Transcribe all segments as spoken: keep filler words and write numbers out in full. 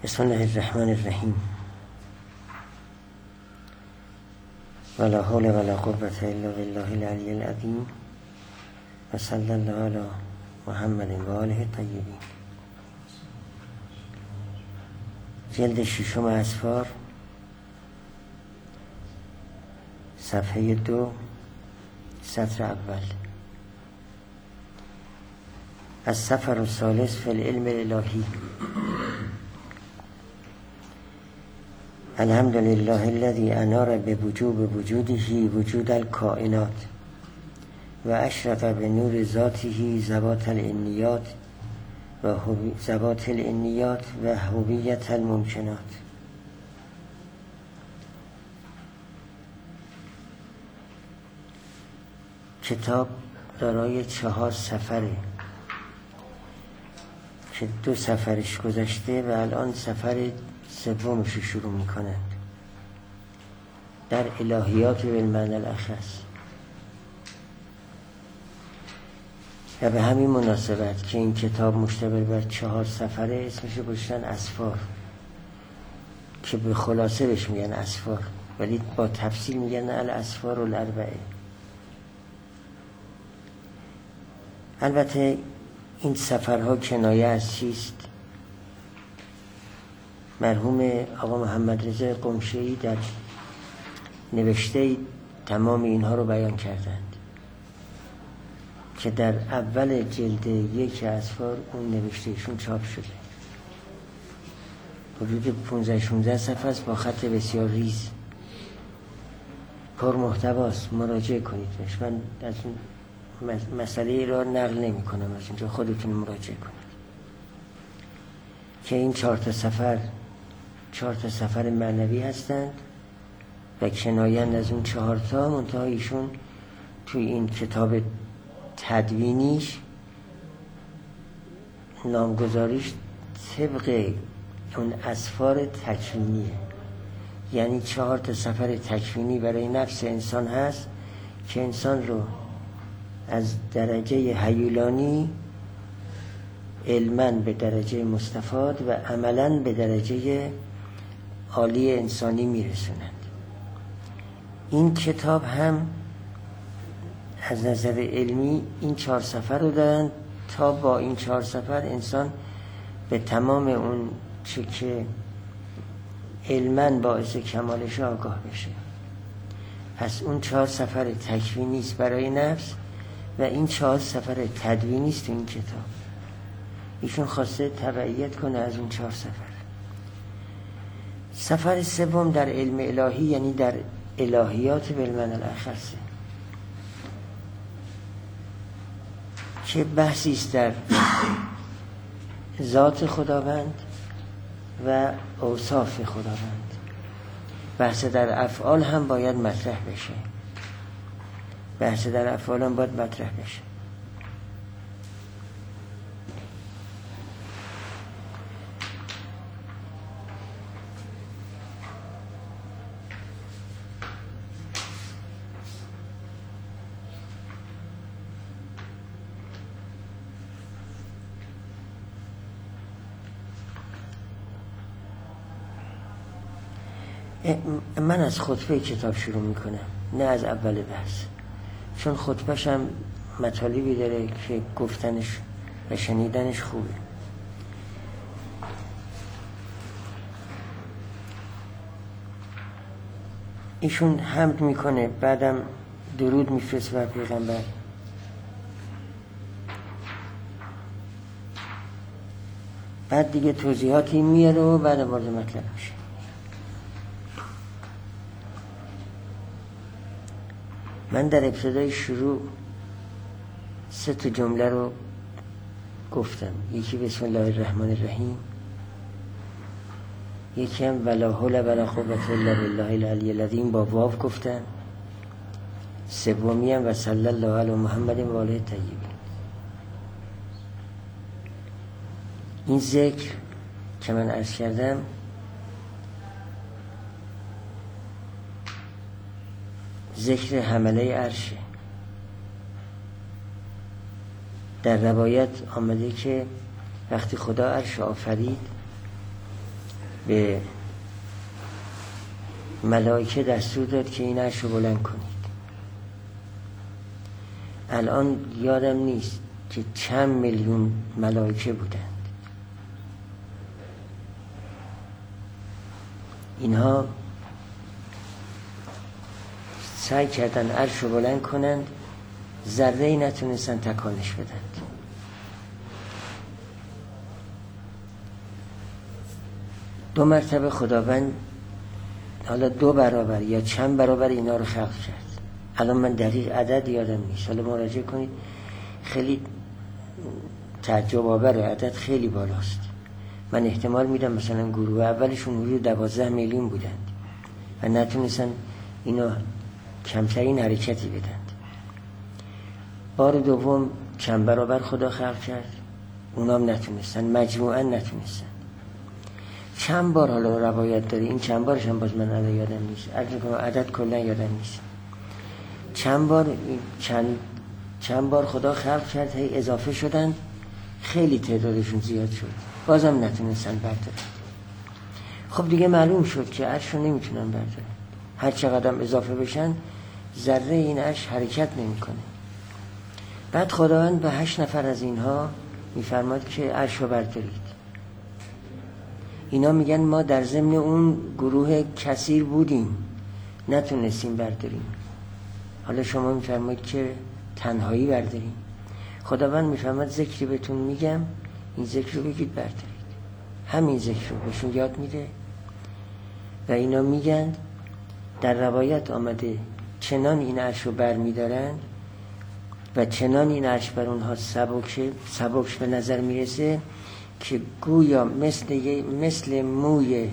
بسم الله الرحمن الرحیم. ولا حول ولا قوة الا بالله العلی العظیم و صلی الله علی محمد و آله الطیبین. جلد ششم اسفار، صفحه دو، سطر اول. السفر الثالث فی العلم الالهی. الحمد لله الذي انار بوجوب وجوده وجود الکائنات و اشرق بنور ذاته ذوات الانیات و ذوات الانیات و هویت الممکنات. کتاب دارای چهار سفره که دو سفرش گذشته و الان سفر سومش رو شروع میکنند در الهیات بالمعنی الاخص. و به همین مناسبت که این کتاب مشتمل بر چهار سفره اسمش رو گذاشتن اسفار، که به خلاصه بهش میگن اسفار، ولی با تفصیل میگن الاسفار الاربعه. البته این سفرها کنایه از چیست؟ مرحوم آقا محمد رضا قمشه‌ای در نوشته تمام اینها رو بیان کردند که در اول جلد یک اسفار اون نوشتهشون چاپ شده. حدود پانزده شانزده صفحه است با خط بسیار ریز، پر محتواست. مراجعه کنید بهش. من از این مسئله را نقل نمی کنم، از اینجا خودتون مراجعه کنید که این چهار تا سفر چهار تا سفر معنوی هستند و کنایند از اون چهار تا. منتها ایشون توی این کتاب تدوینیش نامگذاریش طبق اون اسفار تکوینیه، یعنی چهار تا سفر تکوینی برای نفس انسان هست که انسان رو از درجه هیولانی علماً به درجه مستفاد و عملاً به درجه عالی انسانی میرسونند. این کتاب هم از نظر علمی این چهار سفر رو دارن تا با این چهار سفر انسان به تمام اون چه که علماً باعث کمالش آگاه بشه. پس اون چهار سفر تکوینی است برای نفس و این چهار سفر تدوینی است. این کتاب ایشون خواسته تبعیت کنه از اون چهار سفر. سفر سوم در علم الهی، یعنی در الهیات بالمعنی الاخص، که بحثی است در ذات خداوند و اوصاف خداوند. بحث در افعال هم باید مطرح بشه. بحث در افعال هم باید مطرح بشه. من از خطبه کتاب شروع میکنم، نه از اول بحث، چون خطبهش هم مطالبی داره که گفتنش و شنیدنش خوبه. ایشون حمد میکنه، بعدم درود میفرسته بر پیغمبر. بعد دیگه توضیحاتی میاره و بعد وارد مطلب میشه. من در ابتدای شروع سه تا جمله رو گفتم. یکی بسم الله الرحمن الرحیم، یکی هم ولا حول ولا قوة الا بالله العلی العظیم با واو گفتم، سومی هم و صلی الله علی محمد و آله الطیبین. این ذکر که من عرض کردم ذکر حمله عرشه. در روایت آمده که وقتی خدا عرش آفرید به ملائکه دستور داد که این عرش رو بلند کنید. الان یادم نیست که چند میلیون ملائکه بودند. اینها سعی کردن عرش رو بلند کنند، ذره‌ای نتونستن تکانش بدند. دو مرتبه خداوند حالا دو برابر یا چند برابر اینا رو خلق کرد. الان من دقیق عدد یادم نیست، حالا مراجعه کنید. خیلی تعجب آوره، عدد خیلی بالاست. من احتمال میدم مثلا گروه اولشون حدود دوازده میلیون بودند و نتونستن اینو کمترین حرکتی بدند. بار دوم چند برابر خدا خلق کرد، اونام نتونستن، مجموعاً نتونستن. چند بار حالا روایت داره، این چند بارش هم باز من الان یادم نیست، عدد کلا یادم نیست. چند بار چند چند بار خدا خلق کرد، هی اضافه شدن، خیلی تعدادشون زیاد شد، بازم نتونستن بردارن. خب دیگه معلوم شد که عرش رو نمیتونن بردارن. هر چقدر اضافه بشن ذره این عرش حرکت نمیکنه. بعد خداوند به هشت نفر از اینها میفرماد که عرش رو بردارید. اینا میگن ما در ضمن اون گروه کثیر بودیم، نتونستیم برداریم. حالا شما میفرمایید که تنهایی برداریم. خداوند میفرماد ذکری بهتون میگم، این ذکر رو بگید بردارید. همین ذکر رو بهشون یاد میده و اینا میگن، در روایت آمده چنان این عرش رو بر میدارن و چنان این عرش بر اونها سبک سبکش به نظر میرسه که گویا مثل مثل موی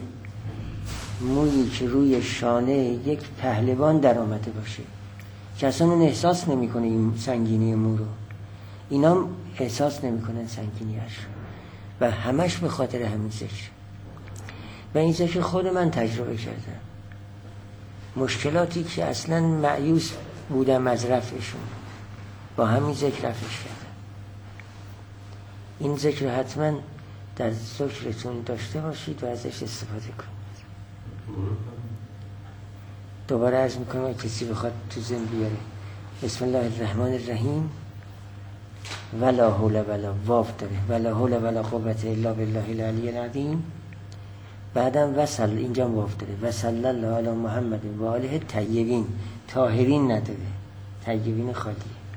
مویی که روی شانه یک پهلوان در آمده باشه که اصلا اون احساس نمیکنه این سنگینی مو رو. اینا احساس نمیکنن سنگینی عرش و همش به خاطر همین ذکر. و این ذکر خود من تجربه کردم. مشکلاتی که اصلا مایوس بودم از رفعشون، با همین ذکر رفعش کردم. این ذکر حتما در ذکرتون داشته باشید و ازش استفاده کنید. دوباره عرض میکنم کسی بخواد تو ذهن بیاره. بسم الله الرحمن الرحیم. ولا حول ولا واف داره، ولا حول ولا قوت الا بالله العلی العظیم. بعدم وصل، اینجا واف داره، وصلی الله علی محمد و آله طیبین. طاهرین نداره، طیبین خالیه.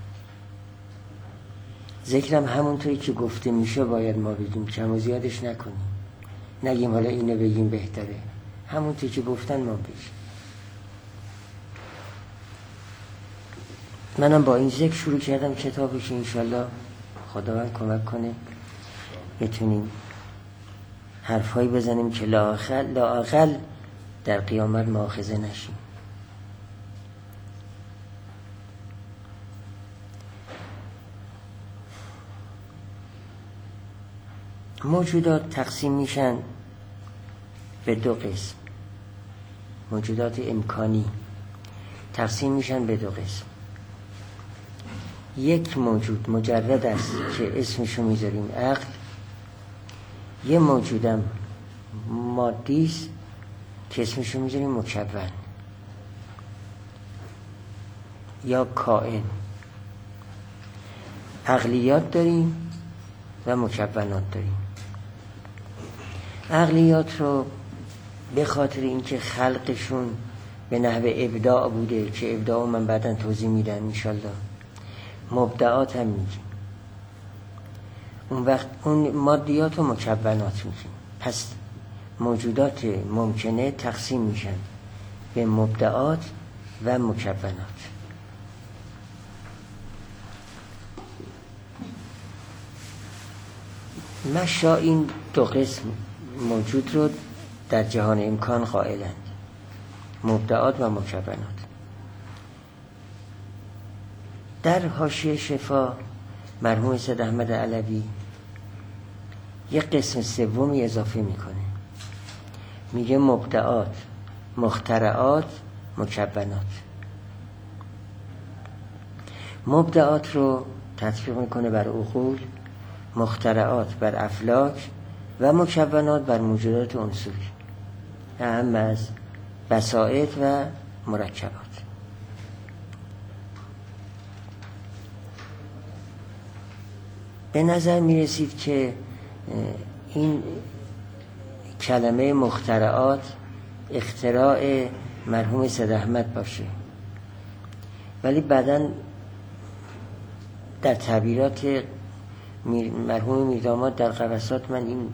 ذکرم همونطوری که گفته میشه باید ما بگیم، کم و زیادش نکنیم، نگیم حالا اینو بگیم بهتره، همونطوری که گفتن ما بگیم. منم با این ذکر شروع کردم کتابو که انشالله خداوند کمک کنه بتونیم حرفایی بزنیم که لااقل لااقل در قیامت مؤاخذه نشیم. موجودات تقسیم میشن به دو قسم. موجودات امکانی تقسیم میشن به دو قسم. یک موجود مجرد است که اسمشو میذاریم عقل. یه موجودم مادی است که اسمشو میذاریم مکون یا کائن. عقلیات داریم و مکونات داریم. عقلیات رو به خاطر اینکه خلقشون به نحو ابداع بوده که ابداع من بعداً توضیح میدم انشالله، مبدعات هم میگیم. اون وقت اون مادیات و مکونات میگیم. پس موجودات ممکنه تقسیم میشن به مبدعات و مکونات. مشا این دو قسم موجود رو در جهان امکان قائلند، مبدعات و مکونات. در حاشیه شفا مرحوم سید احمد علوی یک قسم سومی اضافه میکنه، میگه مبدعات، مخترعات، مکونات. مبدعات رو تطبیق میکنه بر عقول، مخترعات بر افلاک و مکونات بر موجودات عنصری. اهم از بسائط و مرکبات. به نظر می رسید که این کلمه مخترعات اختراع مرحوم سید احمد باشه، ولی بعداً در تعبیرات مرحوم میرداماد در قواسات من این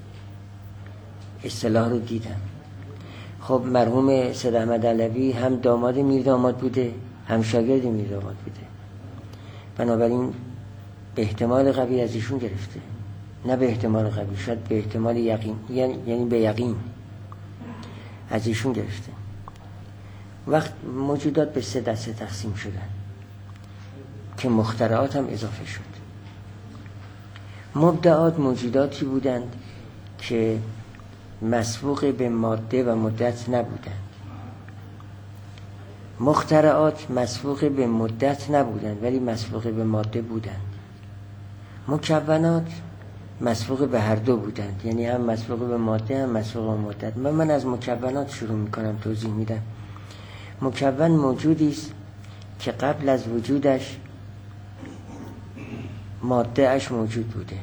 اصطلاح رو دیدم. خب مرحوم سید احمد علوی هم داماد میرداماد بوده، هم شاگرد میرداماد بوده، بنابراین به احتمال قوی از ایشون گرفته، نه به احتمال قوی، شاید به احتمال یقین، یعنی به یقین از ایشون گرفته. وقت موجودات به سه دسته تقسیم شدن که مخترعات هم اضافه شد. مبدعات موجوداتی بودند که مسبوق به ماده و مدت نبودند. مخترعات مسبوق به مدت نبودند ولی مسبوق به ماده بودند. مکونات مسبوق به هر دو بودند، یعنی هم مسبوق به ماده هم مسبوق به مدت. من, من از مکونات شروع میکنم، توضیح میدم. مکون موجودی است که قبل از وجودش ماده اش موجود بوده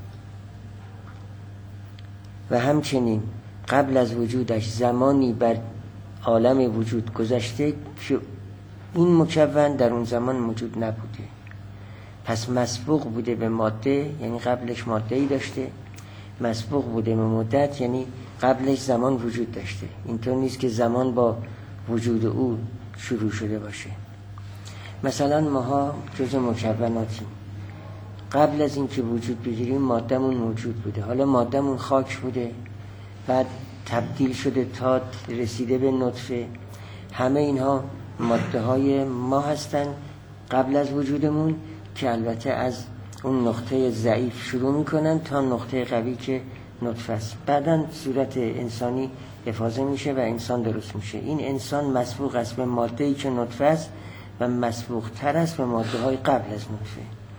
و همچنین قبل از وجودش زمانی بر عالم وجود گذشته که این مکون در اون زمان موجود نبوده. پس مسبوق بوده به ماده، یعنی قبلش ماده‌ای داشته. مسبوق بوده به مدت، یعنی قبلش زمان وجود داشته. اینطور نیست که زمان با وجود او شروع شده باشه. مثلا ماها جز مکوناتیم، قبل از اینکه وجود بگیریم ماده‌مون موجود بوده. حالا ماده‌مون خاک بوده، بعد تبدیل شده تا رسیده به نطفه. همه اینها ماده های ما هستن قبل از وجودمون که البته از اون نقطه ضعیف شروع میکنن تا نقطه قوی که نطفه است. بعداً صورت انسانی افاضه میشه و انسان درست میشه. این انسان مسبوق است به ماده‌ای که نطفه است و مسبوق تر است به ماده های قبل از نطفه.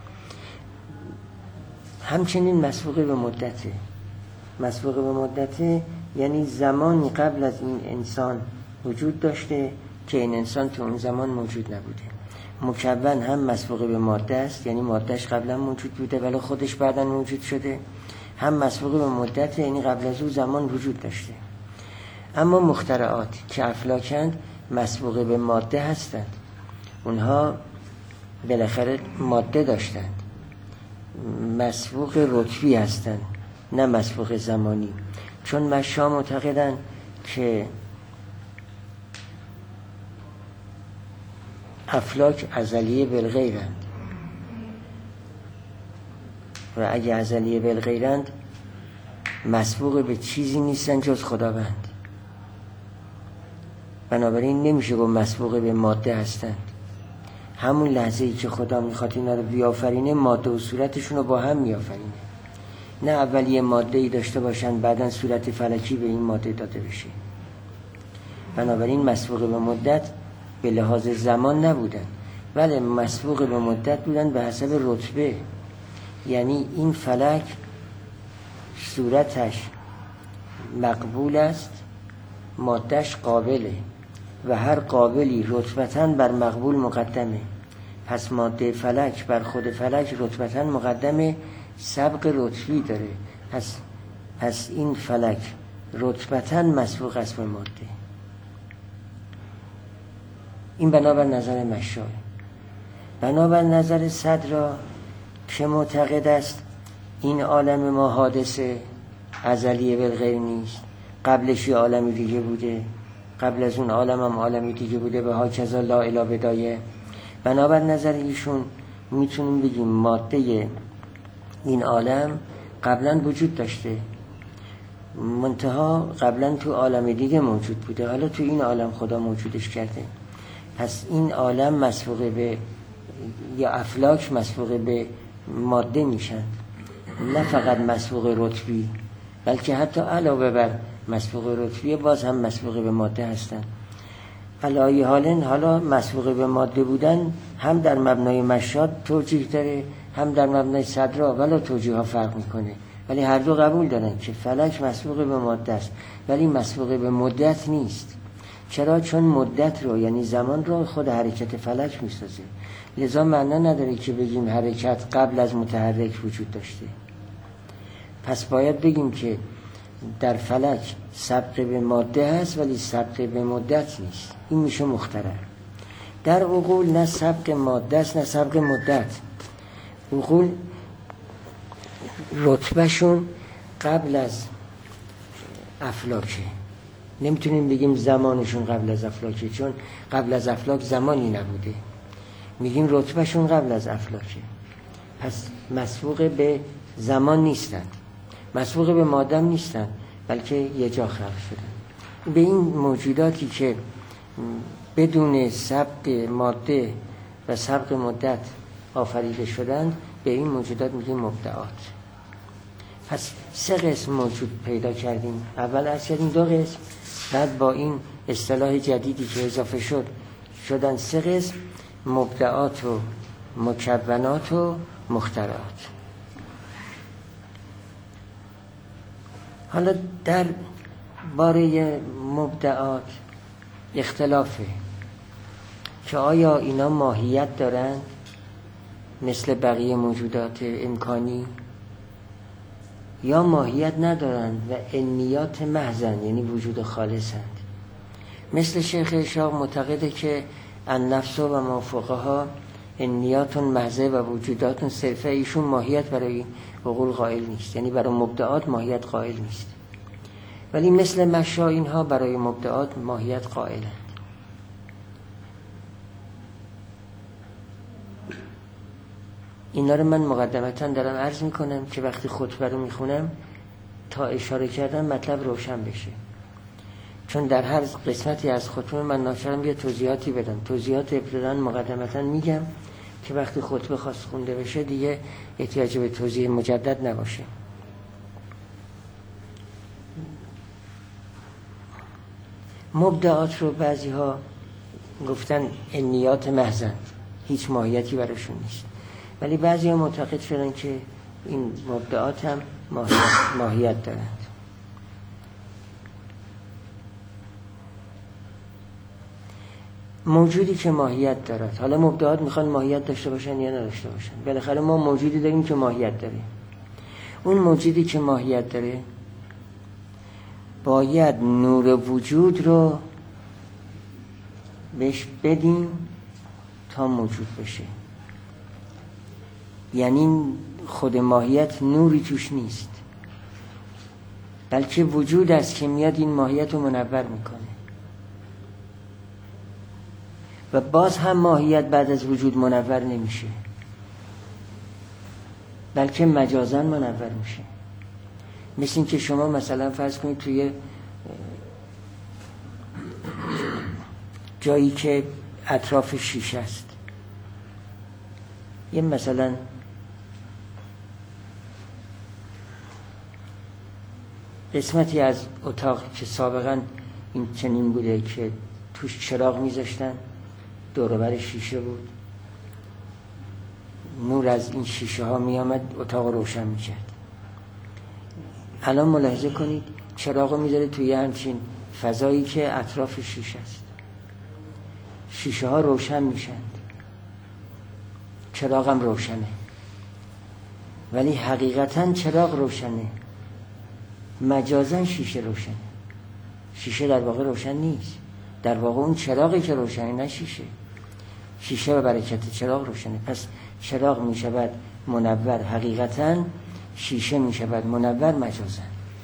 همچنین مسبوق به مدته. مسبوق به مدته یعنی زمانی قبل از این انسان وجود داشته که این انسان تو اون زمان موجود نبوده. مکون هم مسبوق به ماده است، یعنی مادهش قبلا موجود بوده ولی خودش بعدا موجود شده. هم مسبوق به مدت، یعنی قبل از اون زمان وجود داشته. اما مخترعات که افلاکند مسبوق به ماده هستند. اونها بالاخره ماده داشتند، مسبوق رتبی هستند نه مسبوق زمانی. چون مشا معتقدن که افلاک ازلیه بالغیرند و اگه ازلیه بالغیرند مسبوق به چیزی نیستن جز خداوند. بنابراین نمیشه گفت مسبوق به ماده هستند. همون لحظه ای که خدا میخواد اینا رو بیافرینه ماده و صورتشون رو با هم میافرینه، نه اولی یه ماده ای داشته باشن بعدن صورت فلکی به این ماده داده بشه. بنابراین مسبوق به مدت به لحاظ زمان نبودن ولی مسبوق به مدت بودن به حسب رتبه. یعنی این فلک صورتش مقبول است، مادهش قابله و هر قابلی رتبتاً بر مقبول مقدمه. پس ماده فلک بر خود فلک رتبتاً مقدمه، سبق رتبی داره. پس پس این فلک رتبتاً مسبوق است به ماده. این بنابر نظر مشای. بنابر نظر صدرا که معتقد است این عالم ما حادثه ازلیه بالغیر نیست، قبلش یه عالمی دیگه بوده، قبل از اون عالم هم عالمی دیگه بوده و ها کذا لا اله بدایه. بنابر نظر ایشون میتونیم بگیم ماده این عالم قبلا وجود داشته، منتها قبلا تو عالم دیگه موجود بوده، حالا تو این عالم خدا موجودش کرده. پس این عالم مسبوق به یا افلاک مسبوق به ماده میشن، نه فقط مسبوق رتبی بلکه حتی علاوه بر مسبوق رتبی باز هم مسبوق به ماده هستن. علای حالن حالا مسبوق به ماده بودن هم در مبنای مشاد توجیه داره هم در مبنای صدرا، ولی توجیه ها فرق میکنه. ولی هر دو قبول دارن که فلک مسبوق به ماده است، ولی مسبوق به مدت نیست. چرا؟ چون مدت رو یعنی زمان رو خود حرکت فلک میسازه. لذا معنا نداره که بگیم حرکت قبل از متحرک وجود داشته. پس باید بگیم که در فلک سبق به ماده هست ولی سبق به مدت نیست. این میشه مخترع. در عقول نه سبق ماده است نه سبق مدت. عقول رتبهشون قبل از افلاکه. نمیتونیم بگیم زمانشون قبل از افلاکه، چون قبل از افلاک زمانی نبوده. میگیم رتبهشون قبل از افلاکه. پس مسبوق به زمان نیستن، مسبوق به ماده نیستن، بلکه یه جا خلق شدن. به این موجوداتی که بدون سبق ماده و سبق مدت آفریده شدند، به این موجودات میگیم مبدعات. پس سه قسم موجود پیدا کردیم. اول از کردیم دو قسم، بعد با این اصطلاح جدیدی که اضافه شد شدن سه قسم: مبدعات و مکونات و مخترعات. حالا در باره مبدعات اختلافه که آیا اینا ماهیت دارند مثل بقیه موجودات امکانی یا ماهیت ندارند و علمیات محضن، یعنی وجود خالصند. مثل شیخ اشراق معتقده که النفس و ما فوقها علمیات محضه و وجودات صرفه. ایشون ماهیت برای عقول قائل نیست، یعنی برای مبدعات ماهیت قائل نیست، ولی مثل مشا اینها برای مبدعات ماهیت قائلند. اینا رو من مقدمتاً دارم عرض میکنم که وقتی خطبه رو میخونم تا اشاره کردم مطلب روشن بشه، چون در هر قسمتی از خطبه من ناچارم یه توضیحاتی بدم. توضیحات ابتداً مقدمتاً میگم که وقتی خطبه خواست خونده بشه دیگه احتیاج به توضیح مجدد نباشه. مبدعات رو بعضی ها گفتن علمیات محضن، هیچ ماهیتی براشون نیست، ولی بعضی ها معتقد شدن که این مبدعات هم ماهیت, ماهیت دارند. موجودی که ماهیت دارد، حالا مبدعات میخوان ماهیت داشته باشن یا نداشته باشن، بالاخره ما موجودی داریم که ماهیت داره. اون موجودی که ماهیت داره باید نور وجود رو بهش بدیم تا موجود بشه. یعنی خود ماهیت نوری توش نیست، بلکه وجود است که میاد این ماهیت رو منور میکنه. و باز هم ماهیت بعد از وجود منور نمیشه، بلکه مجازاً منور میشه. مثل این که شما مثلا فرض کنید توی جایی که اطراف شیشه است، یه مثلا قسمتی از اتاق که سابقا این چنین بوده که توش چراغ میذاشتن، دور و بر شیشه بود، نور از این شیشه ها میامد اتاق روشن میکرد. الان ملاحظه کنید چراغ رو میذاره توی همچین فضایی که اطراف شیشه است، شیشه ها روشن میشند، چراغ هم روشنه، ولی حقیقتا چراغ روشنه، مجازا شیشه روشنه. شیشه در واقع روشن نیست، در واقع اون چراغی که روشنه، نه شیشه. شیشه و برکت چراغ روشنه. پس چراغ میشود منور حقیقتا، شیشه میشود منور مجازا.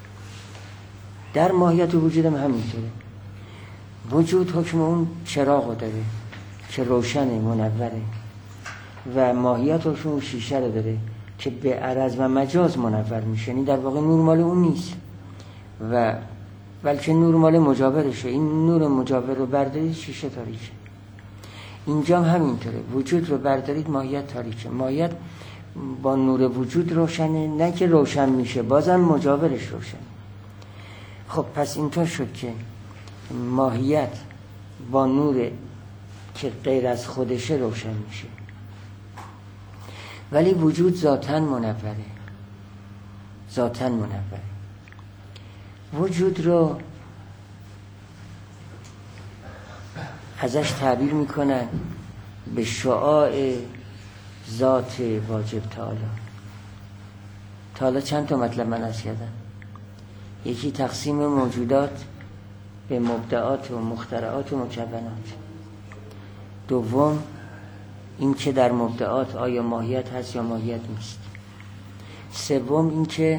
در ماهیت وجود هم همینطوره. وجود حکم اون چراغ رو داره که روشنه، منوره، و ماهیت حکم اون شیشه رو داره که به عرض و مجاز منور میشه. یعنی در واقع نور مال اون نیست، و بلکه نور مال مجاورشه. این نور مجاور رو بردارید شیشه تاریکه. اینجا هم همینطوره، وجود رو بردارید ماهیت تاریکه. ماهیت با نور وجود روشنه، نه که روشن میشه، بازم مجاورش روشنه. خب پس اینطور شد که ماهیت با نور که غیر از خودشه روشن میشه، ولی وجود ذاتاً منوره. ذاتاً منور. وجود رو ازش تعبیر میکنن به شعاع ذات واجب تعالی. تا حالا چند تا مطلب من عرض کردم. یکی تقسیم موجودات به مبدعات و مخترعات و مکونات. دوم این که در مبدعات آیا ماهیت هست یا ماهیت نیست. سوم این که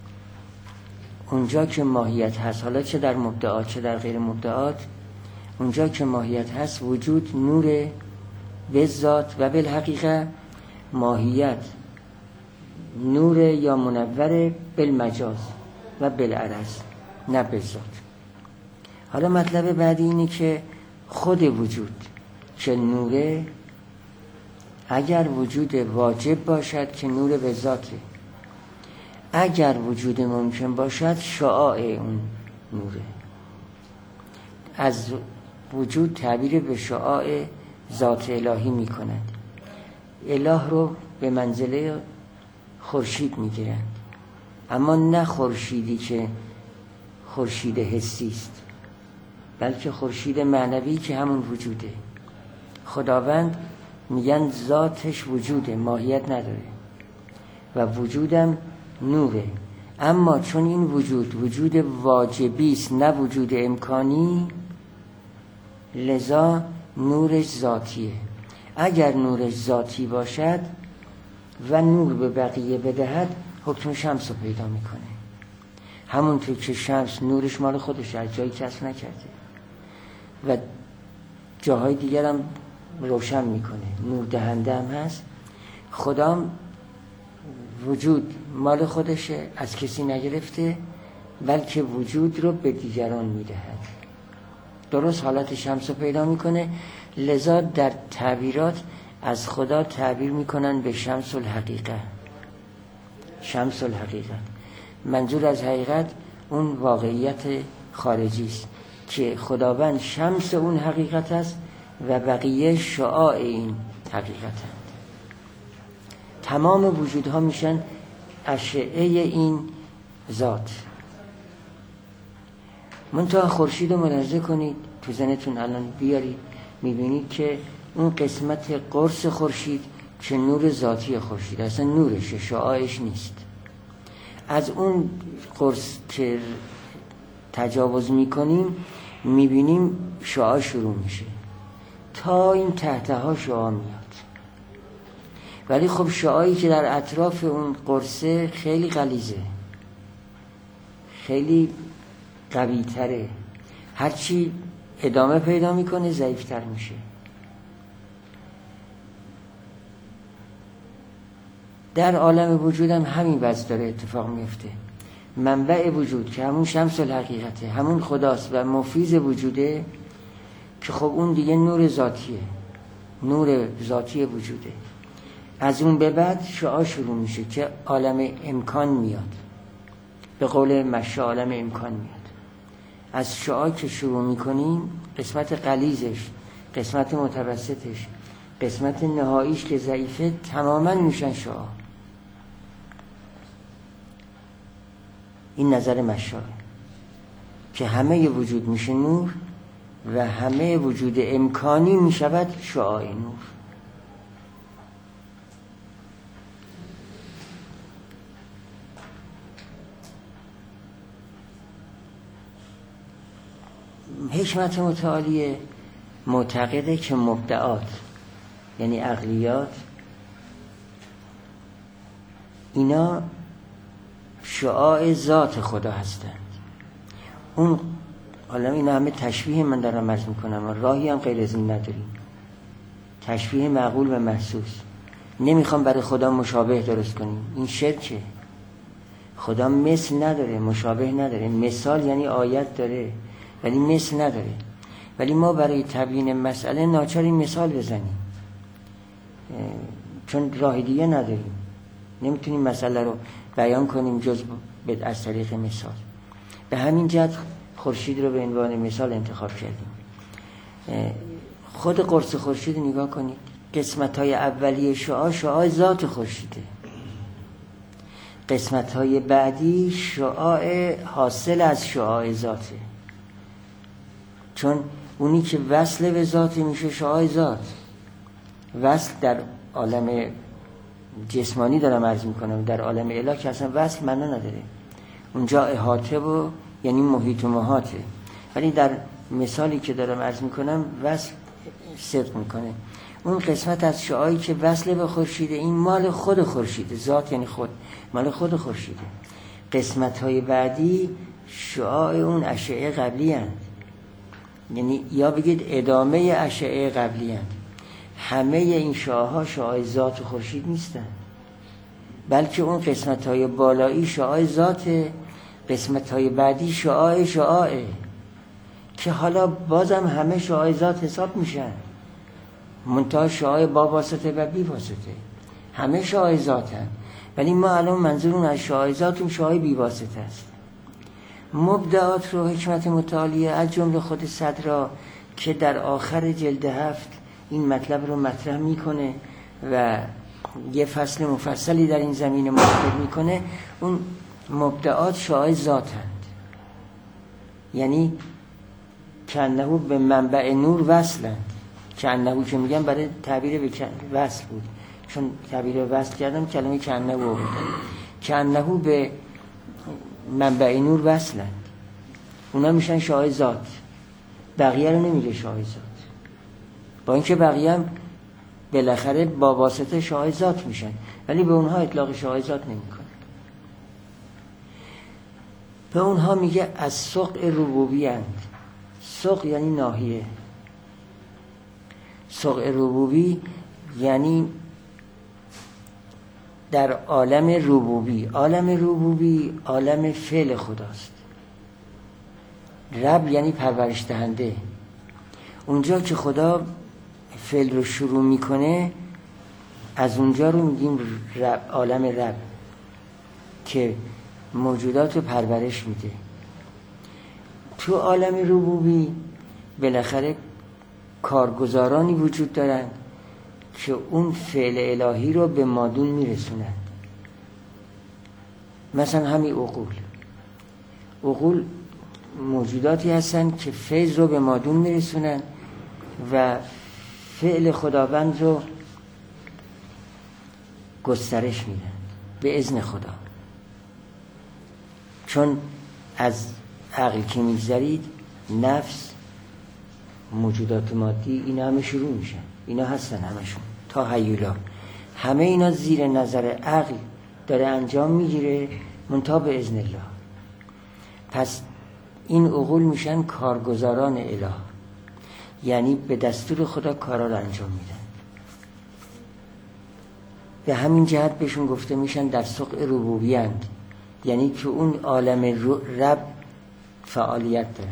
اونجا که ماهیت هست، حالا چه در مبدعات چه در غیر مبدعات، اونجا که ماهیت هست وجود نور به ذات و بالحقیقه ماهیت نور یا منور بالمجاز و بالعرض نه بالذات. حالا مطلب بعدی اینه که خود وجود که نوره، اگر وجود واجب باشد که نور به ذاته، اگر وجود ممکن باشد شعاع اون نوره. از وجود تعبیر به شعاع ذات الهی می کند. اله رو به منزله خورشید می گیرند، اما نه خورشیدی که خورشید حسی است، بلکه خورشید معنوی که همون وجوده. خداوند میگن ذاتش وجوده، ماهیت نداره و وجودم نوره. اما چون این وجود وجود واجبی است نه وجود امکانی، لذا نورش ذاتیه. اگر نورش ذاتی باشد و نور به بقیه بدهد حکم شمس رو پیدا میکنه. همونطور که شمس نورش مال خودش از جایی کسب نکرده و جاهای دیگر هم روشن میکنه، نور دهنده هم هست. خدا وجود مال خودشه، از کسی نگرفته، بلکه وجود رو به دیگران میدهد. درست حالت شمس رو پیدا میکنه. لذا در تعبیرات از خدا تعبیر میکنن به شمس الحقیقه. شمس الحقیقه منظور از حقیقت اون واقعیت خارجی است که خداوند شمس اون حقیقت است و بقیه شعاع این حقیقت هست. تمام وجودها میشن اشعه این ذات. منتها خورشید رو ملاحظه کنید، تو ذهنتون الان بیارید، میبینید که اون قسمت قرص خورشید که نور ذاتی خورشید اصلا نورشه، شعاعش نیست. از اون قرص که تجاوز میکنیم میبینیم شعاع شروع میشه، تا این تحتها شعاع میاد. ولی خب شعاعی که در اطراف اون قرصه خیلی غلیظه، خیلی قوی تره، هرچی ادامه پیدا میکنه ضعیفتر میشه. در عالم وجود هم همین وضع داره اتفاق میفته. منبع وجود که همون شمس الحقیقته، همون خداست و مفیض وجوده، که خب اون دیگه نور ذاتیه، نور ذاتی وجوده. از اون به بعد شعاع شروع میشه که عالم امکان میاد. به قول مشا عالم امکان میاد. از شعاع که شروع میکنیم قسمت غلیظش، قسمت متوسطش، قسمت نهاییش که ضعیفه تماما میشن شعاع. این نظر مشا که همه وجود میشه نور و همه وجود امکانی میشود شعاع نور. حکمت متعالی معتقده که مبدعات یعنی عقلیات اینا شعاع ذات خدا هستند. اون حالا اینا همه تشبیه من دارم عرض میکنم، راهی هم غیر از این نداریم. تشبیه معقول و محسوس. نمیخوام برای خدا مشابه درست کنیم، این شرکه. خدا مثل نداره، مشابه نداره. مثال یعنی آیت داره ولی مثل نداره. ولی ما برای تبیین مسئله ناچاریم مثال بزنیم، چون راه دیگه نداریم. نمیتونیم مسئله رو بیان کنیم جز از طریق مثال. به همین جهت خورشید رو به عنوان مثال انتخاب کردیم. خود قرص خورشید نگاه کنید، قسمت‌های اولیه شعاع شعاع ذات خورشیده. قسمت های بعدی شعاع حاصل از شعاع ذاته، چون اونی که وصل به ذات میشه شعاع ذات. وصل در عالم جسمانی دارم عرض میکنم، در عالم الهی که اصلا وصل معنا نداره، اونجا احاطه و یعنی محیط و محاطه، ولی در مثالی که دارم عرض میکنم وصل صدق میکنه. اون قسمت از شعاعی که وصل به خورشیده، این مال خود خورشیده، ذات یعنی خود، مال خود خورشیده. قسمت های بعدی شعاع اون اشعه قبلی هست، یعنی یا بگید ادامه اشعه قبلی هست. همه این شعاع ها شعاع ذات خورشید نیستن، بلکه اون قسمت های بالایی شعاع ذاته، قسمت های بعدی شعاع شعاعه که حالا بازم همه شعاع ذات حساب میشن، منتها شعاع با واسطه و بی واسطه، همه شعاع ذاتن، ولی ما الان منظورون از شعاع ذات اون شعاع بی واسطه است. مبدعات رو حکمت متعالیه از جمله خود صدرا که در آخر جلد هفت این مطلب رو مطرح میکنه و یه فصل مفصلی در این زمینه مطرح میکنه، اون مبدعات شعاع ذاتند، یعنی کنهو به منبع نور وصلند. کنهو که میگم برای تعبیر به وصل بود، چون تعبیر به وصل کردم کلمه کنهو بود. کنهو به منبع نور وصلند، اونا میشن شعاع ذات، بقیه رو نمیگه شعاع ذات، با اینکه بقیه هم بالاخره با واسطه شعاع ذات میشن، ولی به اونها اطلاق شعاع ذات نمیکنه. به اونها میگه از سقع ربوبی اند. سقع یعنی ناحیه، سقع ربوبی یعنی در عالم ربوبی. عالم ربوبی عالم فعل خداست. رب یعنی پرورش دهنده. اونجا که خدا فعل رو شروع میکنه از اونجا رو میگیم رب، عالم رب که موجودات رو پرورش میده. تو عالم ربوبی بالاخره کارگزارانی وجود دارن که اون فعل الهی رو به مادون میرسونن. مثلا همین عقول، عقول موجوداتی هستن که فیض رو به مادون میرسونن و فعل خداوند رو گسترش میدن به اذن خدا. چون از عقل که میگذرید نفس، موجودات مادی، اینا همه شروع میشن، اینا هستن همشون تا هیولا، همه اینا زیر نظر عقل داره انجام میگیره منتها به اذن الله. پس این عقول میشن کارگزاران اله، یعنی به دستور خدا کارا رو انجام میدن. به همین جهت بهشون گفته میشن در سقع ربوبیند، یعنی که اون عالم رب فعالیت داره.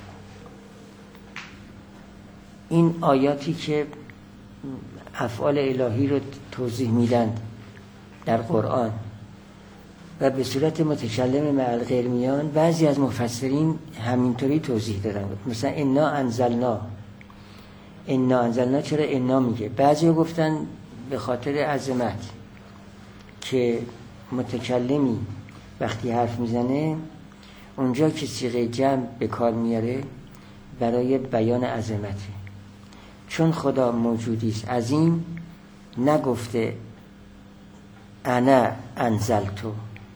این آیاتی که افعال الهی رو توضیح میدن در قرآن و به صورت متکلم مع الغیر میان، بعضی از مفسرین همینطوری توضیح دادن. مثلا انا انزلنا، انا انزلنا چرا انا میگه؟ بعضی گفتن به خاطر عظمت که متکلمی وقتی حرف میزنه اونجا که صیغه جمع به کار میاره برای بیان عظمته. چون خدا موجودی است عظیم، نگفته انا انزلتو،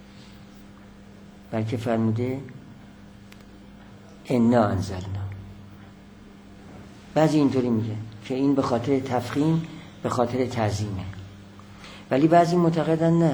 بلکه فرموده انا انزلنا. بعضی اینطوری میگه که این به خاطر تفخیم، به خاطر تعظیمه، ولی بعضی معتقدن نه،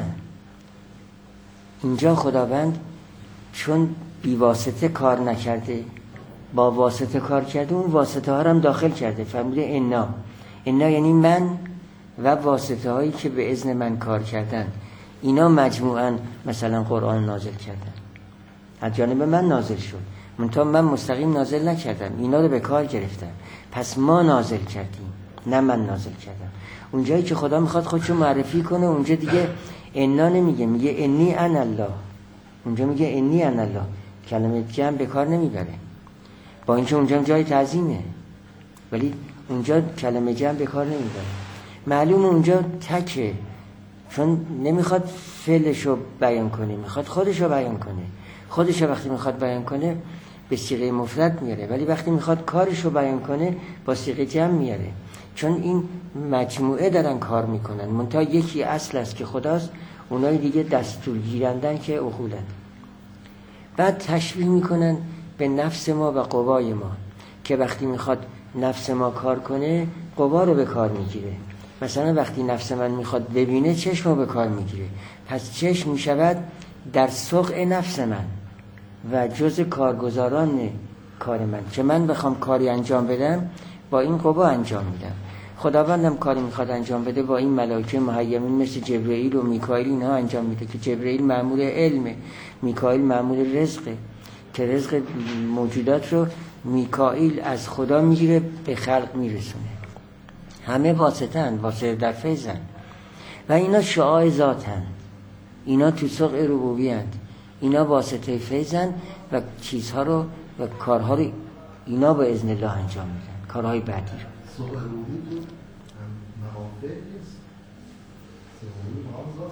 اینجا خداوند چون بی واسطه کار نکرده، با واسطه کار کرده، اون واسطه ها هم داخل کرده. فرموده انا، انا یعنی من و واسطه هایی که به اذن من کار کردن، اینا مجموعاً مثلا قرآن نازل کردن، از جانب من نازل شد، منتها من مستقیم نازل نکردم، اینا رو به کار گرفتم، پس ما نازل کردیم نه من نازل کردم. اونجایی که خدا میخواد خودشو معرفی کنه اونجا دیگه انا نمیگه، میگه انی انا الله. اونجا میگه انی انا الله، کلمه جمع به کار نمیبره، با اینکه اونجا جای تعظیمه ولی اونجا کلمه جمع به کار نمیبره. معلوم اونجا تکه، چون نمیخواد فعلشو بیان کنه، میخواد خودشو بیان کنه. خودشو وقتی میخواد بیان کنه به صیغه مفرد میاره، ولی وقتی میخواد کارشو بیان کنه با صیغه جمع میاره، چون این مجموعه دارن کار میکنن. منتها یکی اصل است که خداست، اونای دیگه دستور گیرندن که عقولن. بعد تشبیه میکنن به نفس ما و قوای ما، که وقتی میخواد نفس ما کار کنه قوا رو به کار میگیره. مثلا وقتی نفس من میخواد ببینه چشم رو به کار میگیره، پس چشم میشود در سقع نفس من و جز کارگزاران کار من، که من بخوام کاری انجام بدم با این قوا انجام میدم. خداوندم کاری میخواد انجام بده با این ملائکه مهیمین مثل جبرئیل و میکائیل اینها انجام میده، که جبرئیل مأمور علمه، میکائیل مأمور رزقه، که رزق موجودات رو میکائیل از خدا میگیره به خلق میرسونه. همه واسطن، واسطه در فیضن و اینا شعاع ذاتن، اینا تو سقع ربوبی هستند، اینا واسطه فیضن و چیزها رو و کارها رو اینا با اذن الله انجام میدن، کارهای بعدی رو. سقع ربوبی تو مقام فعل نیست، سقع ربوبی مقام ذات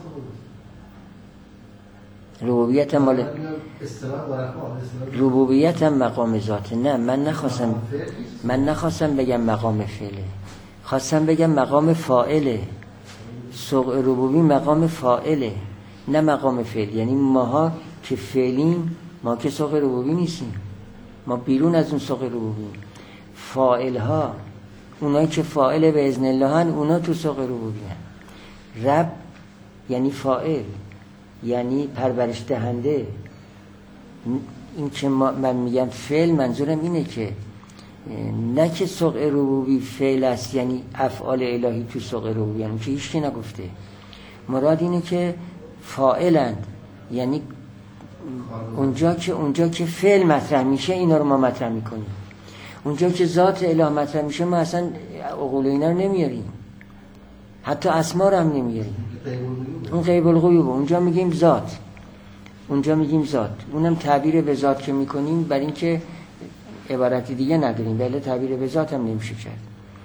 خودست. ربوبیت مال اصطلاح ورقا ربوبیت هم مقام ذاته. نه من نخواستم من نخواستم بگم مقام فعله، خواستم بگم مقام فاعله. سقع ربوبی مقام فاعله نه مقام فعل. یعنی ماها که فعلیم، ما که سقع ربوبی نیستیم، ما بیرون از اون سقع ربوبی. فاعل ها، اونایی که فاعل به اذن الله هن، اونا تو سقع ربوبی هن. رب یعنی فاعل، یعنی پرورش دهنده. این که من میگم فعل، منظورم اینه که نه که سقع ربوبی فعل است یعنی افعال الهی تو سقع ربوبی، یعنی که هیچ کی نگفته. مراد اینه که فاعلند، یعنی اونجا که اونجا که فعل مطرح میشه اینا رو ما مطرح میکنیم، اونجا که ذات اله مطرح میشه ما اصلا عقول اینا رو نمیاریم، حتی اسما رو هم نمیاریم. اون غیب الغیوب، اونجا میگیم ذات، اونجا میگیم ذات. اونم تعبیر به ذات که میکنیم بر این که عبارتی دیگه نداریم، بله تعبیر به ذات هم نمیشه کرد.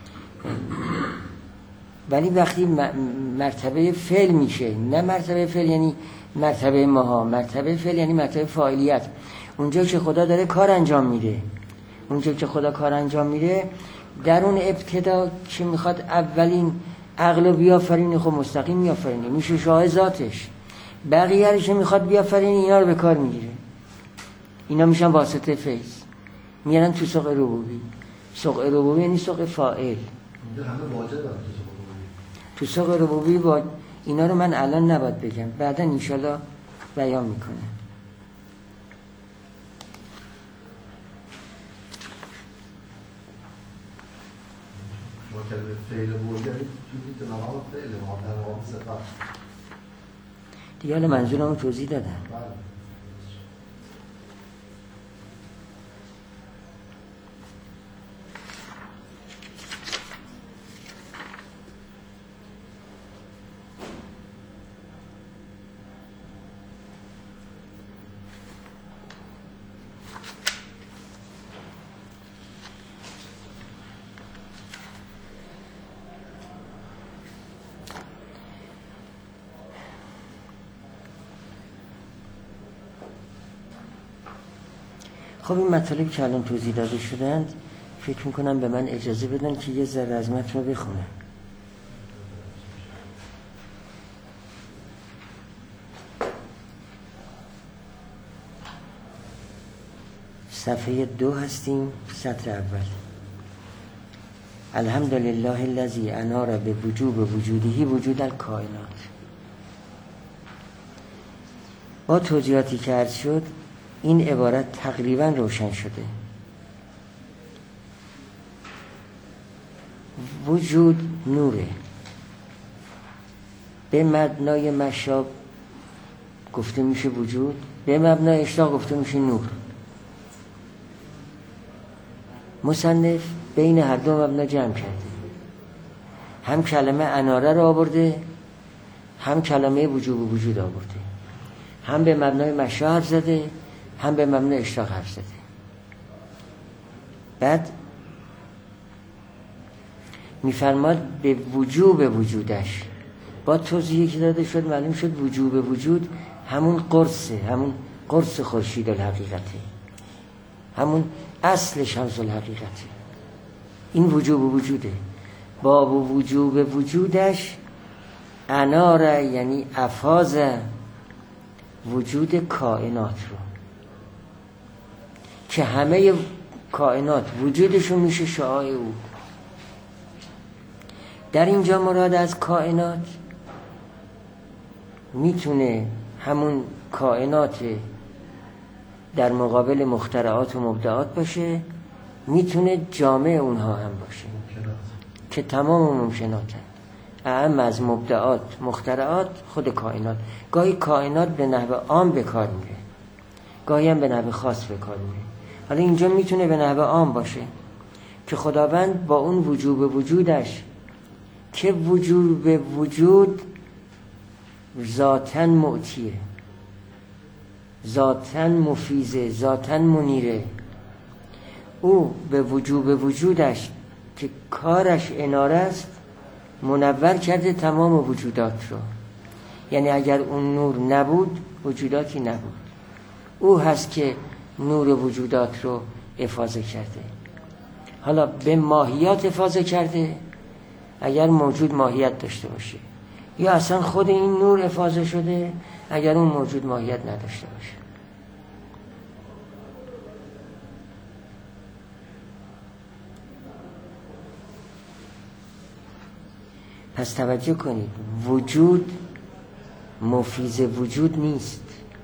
ولی وقتی مرتبه فعل میشه، نه مرتبه فعل یعنی مرتبه ماها، مرتبه فعل یعنی مرتبه فاعلیت. اونجا که خدا داره کار انجام میده، اونجا که خدا کار انجام میده، در اون ابتدا که میخواد اولین عقل رو بیافرینه، خب مستقیم میافرینه، میشه شاه ذاتش. بقیه رو که میخواد بیافرینه اینا رو به کار میگیره، اینا میشن واسطه فیض، میارن تو سقع ربوبی. سقع ربوبی یعنی سقع فاعل. تو سقع ربوبی با اینا رو من الان نباید بگم، بعدا انشالله بیان میکنه. دیگه حالا منظورم رو توضیح دادم. خب این مطالبی که الان توضیح داده شدند فکر میکنم به من اجازه بدن که یه ذره از متن رو بخونم. صفحه دو هستیم، سطر اول. الحمدلله الذی انار به وجوب وجودهی وجود الکائنات. با توضیحاتی که عرض شد این عبارت تقریبا روشن شده. وجود نوره، به مبنای مشاب گفته میشه وجود، به مبنای اشتاق گفته میشه نور. مصنف بین هر دو مبنا جمع کرده، هم کلمه اناره رو آورده، هم کلمه وجوب وجود آورده، هم به مبنای مشا حرف زده، هم به مبنای اشتاق حرف زده. بعد میفرماد به وجوب وجودش با توضیحی که داده شد معلوم شد وجوب وجود همون قرصه، همون قرص خورشید الحقیقته، همون اصل شمس الحقیقته. این وجوب وجوده. با وجوب وجودش اناره، یعنی افاظ وجود کائنات رو که همه کائنات وجودشون میشه شعاع او. در اینجا مراد از کائنات میتونه همون کائنات در مقابل مخترعات و مبدعات باشه، میتونه جامع اونها هم باشه که تمام ممکنات هست. اعم از مبدعات مخترعات خود کائنات. گاهی کائنات به نحو عام به کار میره، گاهی هم به نحو خاص به کار میره. حالا اینجا میتونه به نحو عام باشه که خداوند با اون وجوب وجودش که وجوب وجود ذاتاً معطیه، ذاتاً مفیزه، ذاتاً منیره، او به وجوب وجودش که کارش اناره است منور کرده تمام وجودات رو. یعنی اگر اون نور نبود وجوداتی نبود. او هست که نور وجودات رو افاضه کرده. حالا به ماهیات افاضه کرده اگر موجود ماهیت داشته باشه، یا اصلا خود این نور افاضه شده اگر اون موجود ماهیت نداشته باشه. پس توجه کنید، وجود مفیز وجود نیست،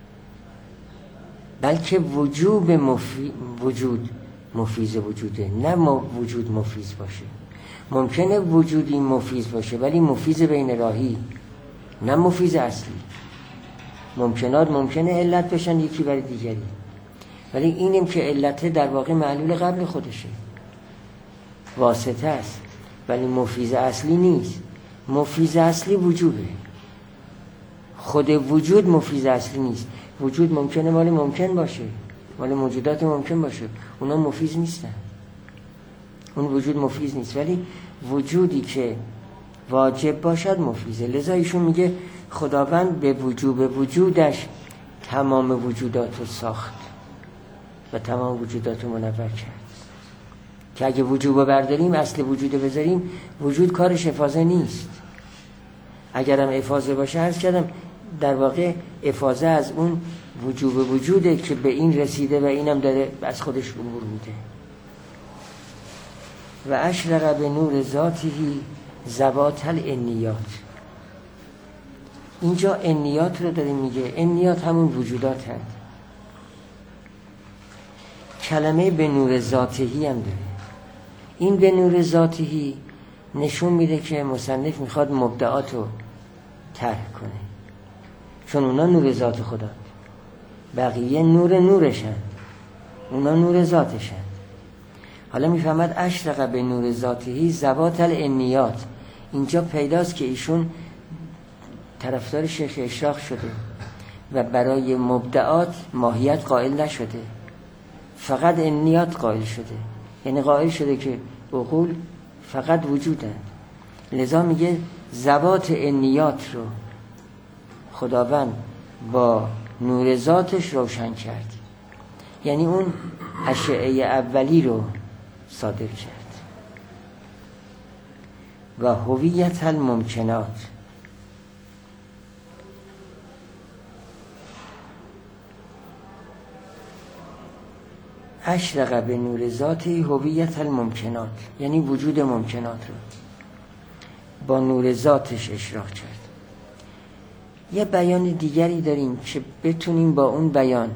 بلکه وجوب مفی... وجود مفیز وجوده، نه ما وجود مفیز باشه. ممکنه وجودی مفیز باشه ولی مفیز بین راهی، نه مفیز اصلی. ممکنات ممکنه علت بشن یکی برای دیگری، ولی اینم که علته در واقع معلول قبل خودشه، واسطه است، ولی مفیز اصلی نیست. مفیز اصلی وجوده، خود وجود مفیز اصلی نیست. وجود ممکنه مال ممکن باشه، مال موجودات ممکن باشه، اونا مفیز نیستن، اون وجود مفیز نیست. ولی وجودی که واجب باشد مفیزه. لذا ایشون میگه خداوند به وجوب وجودش تمام وجودات رو ساخت و تمام وجودات رو منور کرد که اگه وجوب برداریم، اصل وجود بذاریم، وجود کارش افاظه نیست. اگرم افاظه باشه، عرض کردم در واقع افاظه از اون وجوب وجوده که به این رسیده و اینم داره از خودش امور میده. و اشرق به نور ذاتی ذوات الانیات. اینجا انیات رو داره میگه. انیات همون وجودات هست. کلمه به نور ذاتی هم داره. این به نور ذاتی نشون میده که مصنف میخواد مبدعات رو طرح کنه، چون اونا نور ذات خدا، بقیه نور نورشن، اونا نور ذاتشن. حالا میفهمد اشرق به نور ذاتی ذوات الانیات. اینجا پیداست که ایشون طرفدار شیخ اشراق شده و برای مبدعات ماهیت قائل نشده، فقط انیات قائل شده. یعنی قائل شده که عقول فقط وجودن. لذا میگه ذوات انیات رو خداوند با نور ذاتش روشن کرد، یعنی اون اشعه اولی رو صادر کرد. و هویت الممکنات. اشرق به نور ذاتی هویت الممکنات، یعنی وجود ممکنات رو با نور ذاتش اشراق کرد. یه بیان دیگری داریم که بتونیم با اون بیان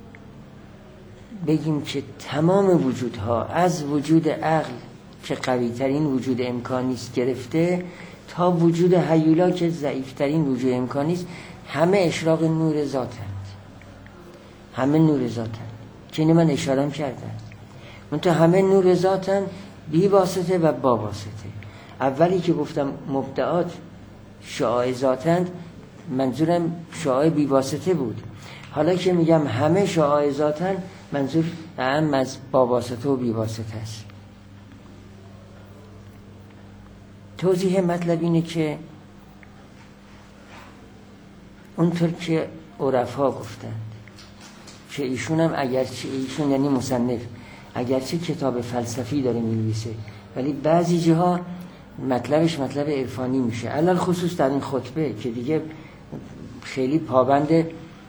بگیم که تمام وجودها از وجود عقل که قوی ترین وجود امکانی است گرفته تا وجود هیولا که ضعیف ترین وجود امکانی است، همه اشراق نور ذاتند، همه نور ذاتند که اینو من اشاره کردم. منتها همه نور ذاتن، بی واسطه و با واسطه. اولی که گفتم مبدعات شعاع ذاتند، منظورم شعاع بی واسطه بود. حالا که میگم همه شعاع ذاتن، منظور اعم از با واسطه و بی واسطه است. توضیح مطلب اینه که اونطور که عرفا گفتند که ایشون هم اگرچه ایشون یعنی مصنف اگرچه کتاب فلسفی داره می‌نویسه ولی بعضی جاها مطلبش مطلب عرفانی میشه، علل خصوص در این خطبه که دیگه خیلی پابند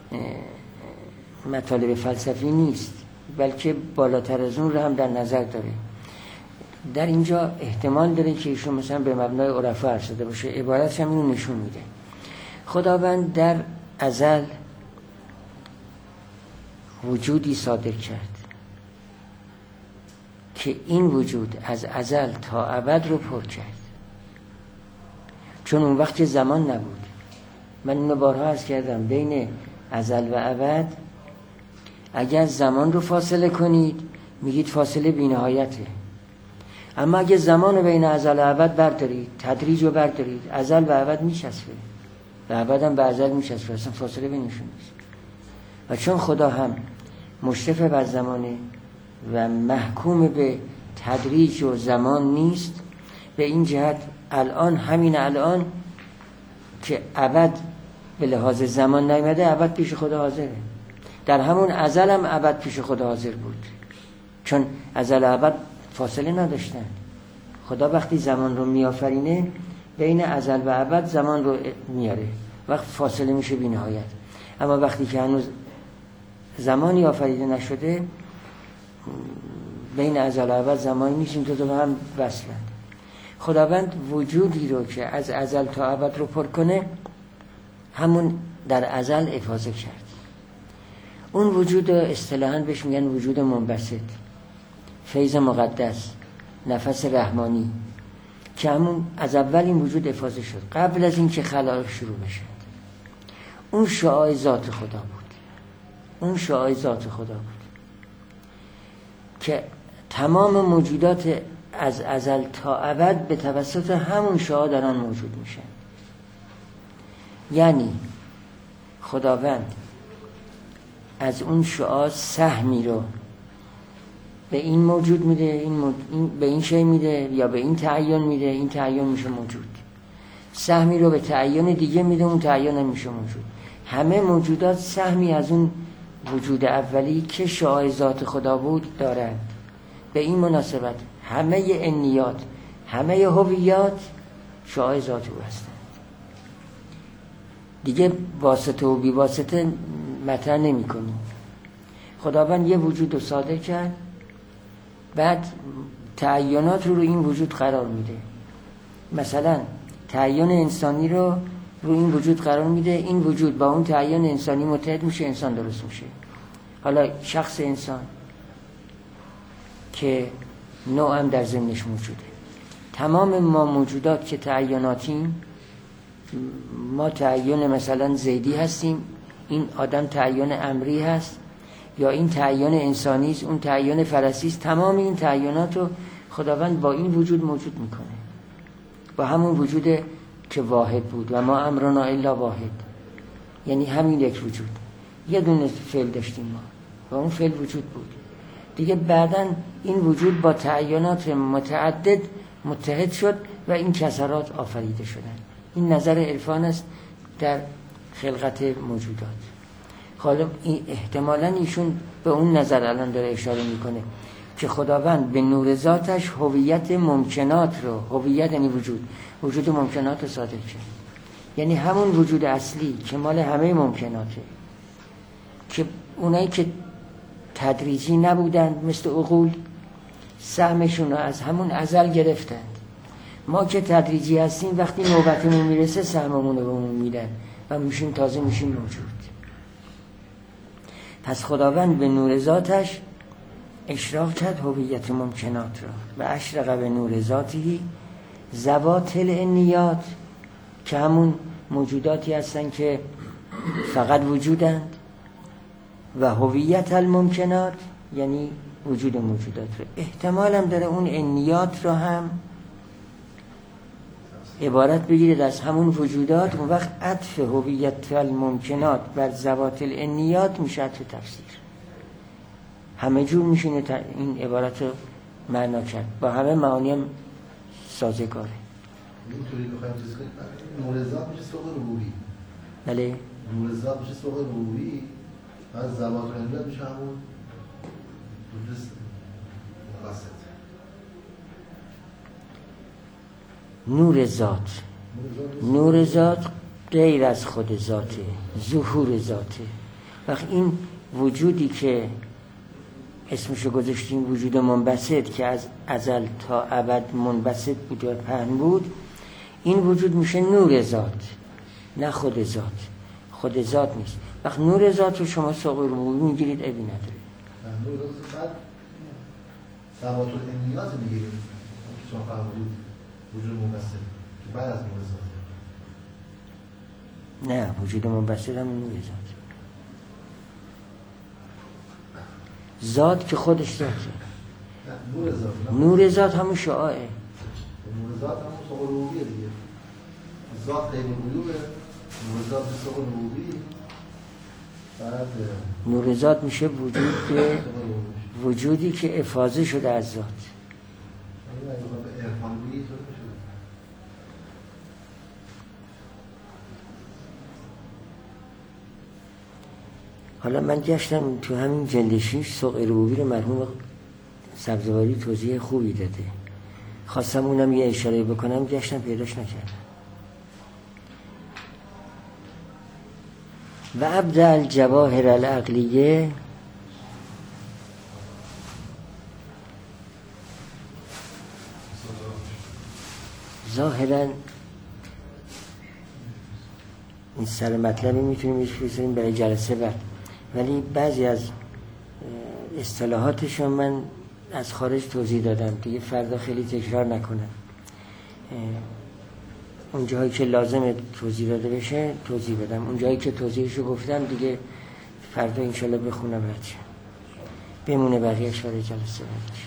مطالب فلسفی نیست بلکه بالاتر از اون رو هم در نظر داره. در اینجا احتمال داره که ایشون مثلا به مبنای عرفا حرف زده باشه، عبارتش هم اینو نشون میده. خداوند در ازل وجودی صادر کرد که این وجود از ازل تا ابد رو پر کرد، چون اون وقت زمان نبود. من اینو بارها عرض کردم، بین ازل و ابد اگر زمان رو فاصله کنید میگید فاصله بی‌نهایته، اما اگه زمان رو بین ازل و ابد بردارید، تدریج رو بردارید، ازل و ابد میچسبه و ابد هم به ازل میچسبه، اصلا فاصله بینشون نیست. و چون خدا هم مشرف بر زمانه و محکوم به تدریج و زمان نیست، به این جهت الان همین الان که ابد به لحاظ زمان نیامده، ابد پیش خدا حاضره. در همون ازل هم ابد پیش خدا حاضر بود، چون ازل و ابد فاصله نداشتن. خدا وقتی زمان رو میآفرینه بین ازل و ابد زمان رو میاره، وقت فاصله میشه بی نهایت. اما وقتی که هنوز زمانی آفریده نشده، بین ازل و ابد زمانی نیست، این دو تا هم وصلند. خداوند وجودی رو که از ازل تا ابد رو پر کنه همون در ازل افاضه کرد. اون وجود اصطلاحاً بهش میگن وجود منبسط، فیض مقدس، نفس رحمانی، که همون از اول این وجود افاضه شد قبل از این که خلائق شروع بشه. اون شعاع ذات خدا بود، اون شعاع ذات خدا بود که تمام موجودات از ازل تا ابد به توسط همون شعاع در آن موجود میشن. یعنی خداوند از اون شعاع سهمی رو به این موجود میده، این, موج... این به این شی میده یا به این تعین میده، این تعین میشه موجود. سهمی رو به تعین دیگه میده، اون تعین میشه موجود. همه موجودات سهمی از اون وجود اولی که شعاع ذات خدا بود دارند. به این مناسبت همه انیات، همه هویات شعاع ذات او هستند. دیگه واسطه و بی واسطه مطرح نمی کنیم. خداوند یه وجود رو صادر کرد، بعد تعینات رو رو این وجود قرار میده. مثلا تعین انسانی رو رو این وجود قرار میده، این وجود با اون تعین انسانی متحد میشه، انسان درست میشه. حالا شخص انسان که نوع هم در ضمنش موجوده. تمام ما موجودات که تعیناتیم، ما تعین مثلا زیدی هستیم، این آدم تعین امری هست، یا این تعین انسانی است، اون تعین فرسی است. تمام این تعینات رو خداوند با این وجود موجود میکنه، با همون وجود که واحد بود. و ما امرنا الا واحد، یعنی همین یک وجود. یه دونه فعل داشتیم ما و اون فعل وجود بود دیگه. بعداً این وجود با تعینات متعدد متحد شد و این کسرات آفریده شدن. این نظر عرفان است در خلقت موجودات. حالا احتمالاً ایشون به اون نظر الان داره اشاره میکنه که خداوند به نور ذاتش هویت ممکنات رو، هویت یعنی وجود، وجود ممکنات رو صادر کرد. یعنی همون وجود اصلی که مال همه ممکناته، که اونایی که تدریجی نبودند مثل عقول سهمشون رو از همون ازل گرفتند. ما که تدریجی هستیم وقتی نوبتمون میرسه سهممون رو بهمون میدن و میشیم تازه میشیم موجود. پس خداوند به نور ذاتش اشراق کرد هویت ممکنات را و اشرق به نور ذاتی ذوات الانیات، که همون موجوداتی هستن که فقط وجودند، و هویت الممکنات یعنی وجود موجودات رو. احتمال هم داره اون انیات رو هم عبارت بگیرید از همون وجودات، اون وقت عطف هویت الممکنات بر ذوات الانیات میشه عطف تفسیر. همه جور میشینه این عبارت رو معنا کرد، با همه معانی هم سازگاره. اینطوری بخوایم چیز کنیم، نور ذات میشه سوق روحی. بله. نور ذات میشه سوق ربوبی، بعد ذوات العلمیت میشه همون نور مقصد. نور ذات، نور ذات غیر از خود ذاته، ظهور ذاته. وقت این وجودی که اسمشو گذاشتیم وجود منبسط که از ازل تا ابد منبسط بود و پهن بود، این وجود میشه نور ذات، نه خود ذات. خود ذات نیست. وقت نور ذات رو شما سوق ربوبی میگیرید، ابی نداره. نور ذات بعد ذوات العلمیات میگیرید که شما فرمودید وجود منبسط که بعد از نور ذات. نه، وجود منبسط هم نور ذات. ذات که خودش ذاته. نور ذات نور ذات همون شعاعه. نور ذات همون سوق ربوبیه دیگه. ذات غیر الغیوبه، نور ذات سوق ربوبی. بعد نور ذات میشه وجود که وجودی که افاضه شده از ذات. این اگه به عرفان بگید طور میشه. حالا من گشتم تو همین جلد شیش سوق ربوبی رو مرحوم سبزواری توضیح خوبی داده. خواستم اونم یه اشاره بکنم، گشتم پیداش نکردم. و ابدع الجواهر العقلیه ظاهرا این سر مطلبی میتونیم ایش بسیاریم برای جلسه بعد، ولی بعضی از اصطلاحاتشون من از خارج توضیح دادم دیگه، فردا خیلی تکرار نکنم. اون جایی که لازمه توضیح داده بشه توضیح بدم، اون جایی که توضیحشو گفتم دیگه فردا انشالله بخونم. بچه بمونه بقیه شاره جلسه بعدش.